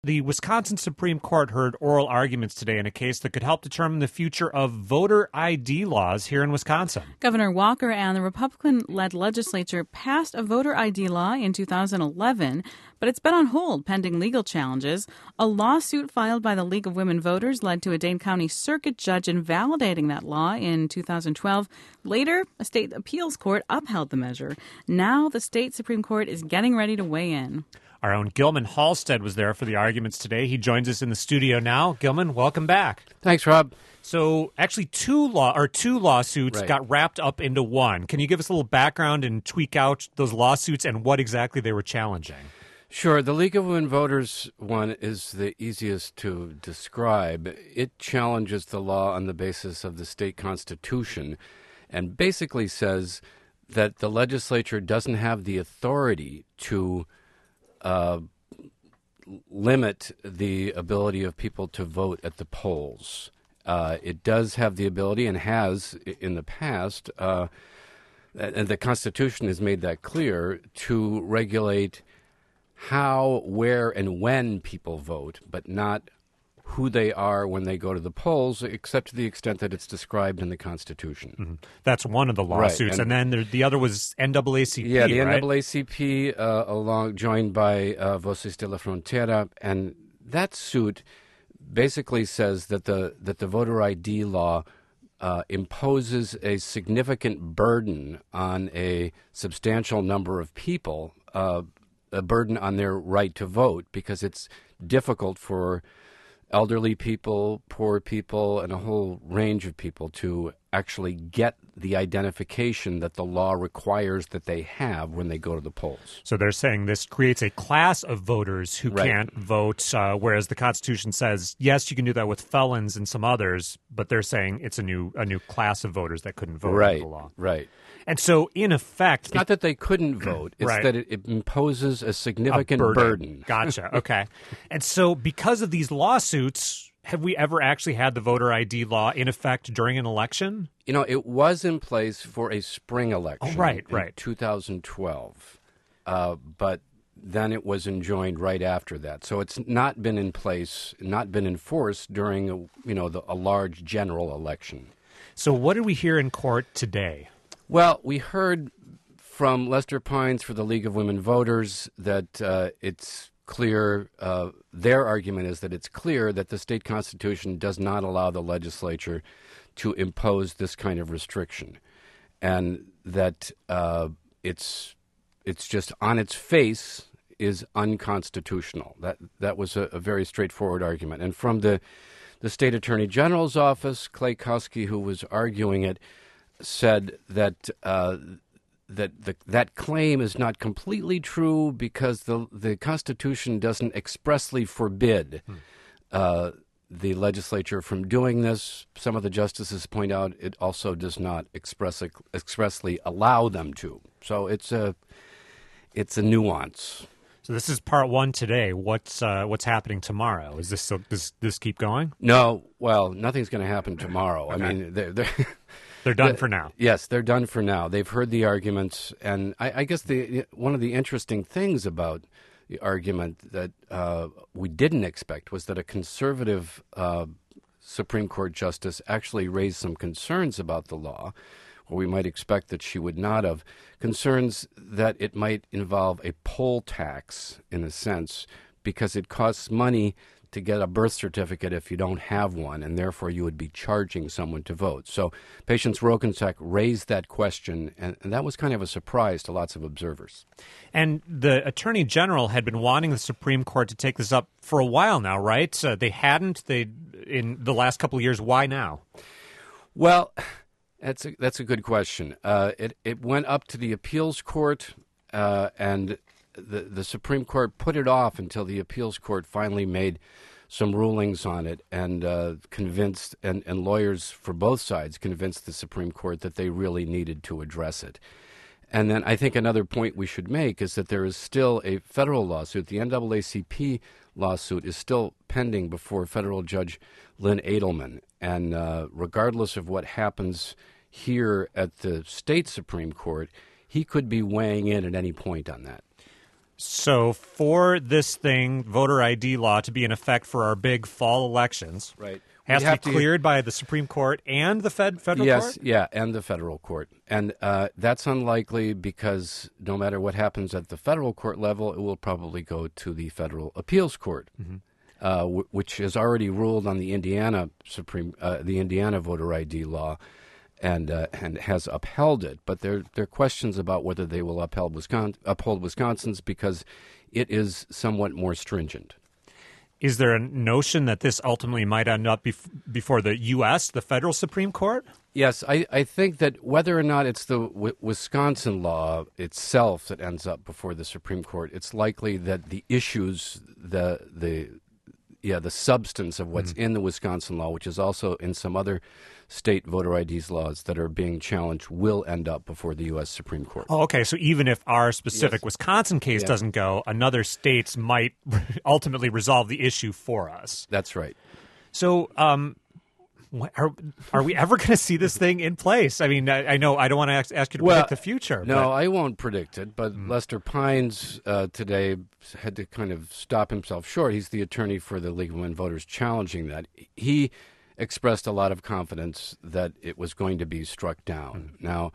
The Wisconsin Supreme Court heard oral arguments today in a case that could help determine the future of voter ID laws here in Wisconsin. Governor Walker and the Republican-led legislature passed a voter ID law in 2011, but it's been on hold pending legal challenges. A lawsuit filed by the League of Women Voters led to a Dane County Circuit judge invalidating that law in 2012. Later, a state appeals court upheld the measure. Now the state Supreme Court is getting ready to weigh in. Our own Gilman Halstead was there for the arguments today. He joins us in the studio now. Gilman, welcome back. Thanks, Rob. So actually two lawsuits got wrapped up into one. Can you give us a little background and tweak out those lawsuits and what exactly they were challenging? Sure. The League of Women Voters one is the easiest to describe. It challenges the law on the basis of the state constitution and basically says that the legislature doesn't have the authority to limit the ability of people to vote at the polls. It does have the ability and has in the past, and the Constitution has made that clear, to regulate how, where, and when people vote, but not who they are when they go to the polls, except to the extent that it's described in the Constitution. Mm-hmm. That's one of the lawsuits. Right. And then the other was NAACP, Yeah, the right? NAACP, joined by Voces de la Frontera. And that suit basically says that the voter ID law imposes a significant burden on a substantial number of people, a burden on their right to vote, because it's difficult for elderly people, poor people, and a whole range of people to actually get the identification that the law requires that they have when they go to the polls. So they're saying this creates a class of voters who can't vote, whereas the Constitution says, yes, you can do that with felons and some others, but they're saying it's a new class of voters that couldn't vote under the law. Right. And so, in effect... It's not that they couldn't vote. It's that it imposes a significant burden. Gotcha. Okay. And so, because of these lawsuits, have we ever actually had the voter ID law in effect during an election? You know, it was in place for a spring election in 2012, but then it was enjoined right after that. So it's not been in place, not been enforced during, a large general election. So what did we hear in court today? Well, we heard from Lester Pines for the League of Women Voters that it's clear, their argument is that it's clear that the state constitution does not allow the legislature to impose this kind of restriction, and that it's just on its face is unconstitutional. That was a very straightforward argument. And from the state attorney general's office, Clay Koski, who was arguing it, said that that claim is not completely true because the Constitution doesn't expressly forbid the legislature from doing this. Some of the justices point out it also does not expressly allow them to. So it's a nuance. So this is part one today. What's happening tomorrow? Is this does this keep going? No. Well, nothing's going to happen tomorrow. Okay. I mean, they're done for now. Yes, they're done for now. They've heard the arguments, and I guess one of the interesting things about the argument that we didn't expect was that a conservative Supreme Court justice actually raised some concerns about the law, or we might expect that she would not have, concerns that it might involve a poll tax, in a sense, because it costs money to get a birth certificate if you don't have one, and therefore you would be charging someone to vote. So Patience Rokensack raised that question, and that was kind of a surprise to lots of observers. And the Attorney General had been wanting the Supreme Court to take this up for a while now, right? They hadn't in the last couple of years. Why now? Well, that's a good question. It went up to the appeals court, and the Supreme Court put it off until the appeals court finally made some rulings on it and convinced, and lawyers for both sides convinced the Supreme Court that they really needed to address it. And then I think another point we should make is that there is still a federal lawsuit. The NAACP lawsuit is still pending before federal judge Lynn Edelman. And regardless of what happens here at the state Supreme Court, he could be weighing in at any point on that. So for this thing, voter ID law, to be in effect for our big fall elections, right, has to be cleared by the Supreme Court and the federal court? Yes, yeah, and the federal court. And that's unlikely because no matter what happens at the federal court level, it will probably go to the federal appeals court, which has already ruled on the Indiana voter ID law and has upheld it. But there are questions about whether they will uphold Wisconsin's because it is somewhat more stringent. Is there a notion that this ultimately might end up before the U.S., the federal Supreme Court? Yes, I think that whether or not it's the Wisconsin law itself that ends up before the Supreme Court, it's likely that the issues, the substance of what's in the Wisconsin law, which is also in some other state voter IDs laws that are being challenged, will end up before the U.S. Supreme Court. Oh, okay. So even if our specific Wisconsin case doesn't go, another state's might ultimately resolve the issue for us. That's right. So are we ever going to see this thing in place? I mean, I know I don't want to ask you to predict the future. No, I won't predict it, but Lester Pines today had to kind of stop himself short. He's the attorney for the League of Women Voters challenging that. He expressed a lot of confidence that it was going to be struck down. Now,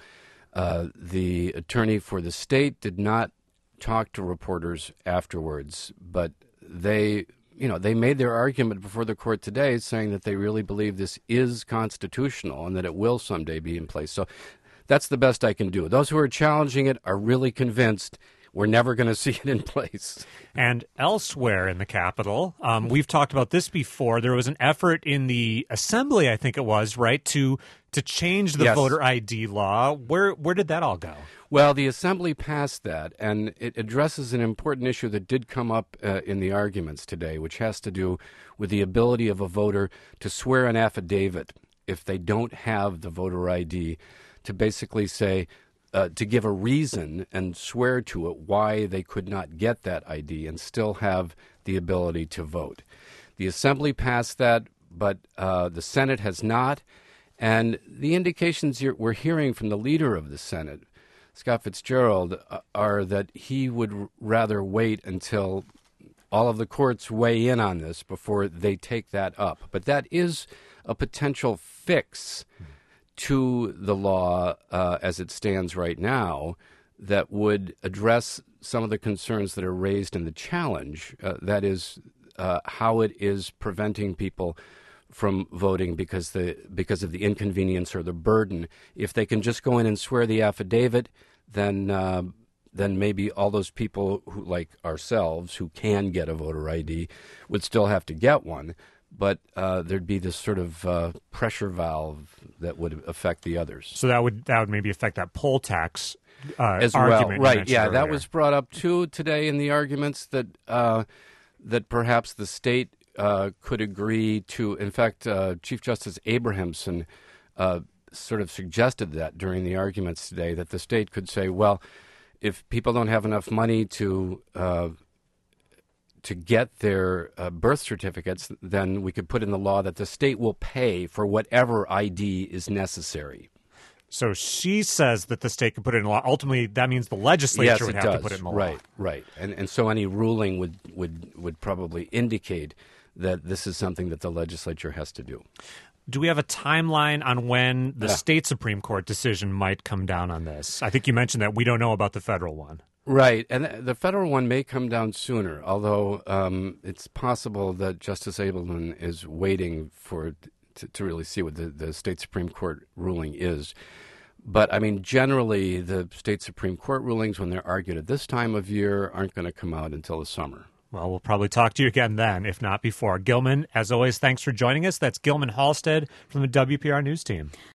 the attorney for the state did not talk to reporters afterwards, but they made their argument before the court today saying that they really believe this is constitutional and that it will someday be in place. So that's the best I can do. Those who are challenging it are really convinced we're never going to see it in place. And elsewhere in the Capitol, we've talked about this before. There was an effort in the Assembly, I think it was, right, to change the voter ID law. Where did that all go? Well, the Assembly passed that, and it addresses an important issue that did come up in the arguments today, which has to do with the ability of a voter to swear an affidavit if they don't have the voter ID, to basically say, to give a reason and swear to it why they could not get that ID and still have the ability to vote. The Assembly passed that, but the Senate has not, and the indications we're hearing from the leader of the Senate, Scott Fitzgerald, are that he would rather wait until all of the courts weigh in on this before they take that up. But that is a potential fix to the law as it stands right now that would address some of the concerns that are raised in the challenge, that is how it is preventing people from voting because of the inconvenience or the burden. If they can just go in and swear the affidavit, then maybe all those people who, like ourselves, who can get a voter ID would still have to get one. But there'd be this sort of pressure valve that would affect the others. So that would maybe affect that poll tax as argument. Well, right? Yeah, earlier. That was brought up too today in the arguments that that perhaps the state could agree to. In fact, Chief Justice Abrahamson sort of suggested that during the arguments today, that the state could say, well, if people don't have enough money to get their birth certificates, then we could put in the law that the state will pay for whatever ID is necessary. So she says that the state could put it in law. Ultimately, that means the legislature would have to put it in the law. Right. And so any ruling would probably indicate that this is something that the legislature has to do. Do we have a timeline on when the state Supreme Court decision might come down on this? I think you mentioned that we don't know about the federal one. Right, and the federal one may come down sooner, although it's possible that Justice Abelman is waiting to really see what the state Supreme Court ruling is. But, I mean, generally, the state Supreme Court rulings, when they're argued at this time of year, aren't going to come out until the summer. Well, we'll probably talk to you again then, if not before. Gilman, as always, thanks for joining us. That's Gilman Halstead from the WPR News Team.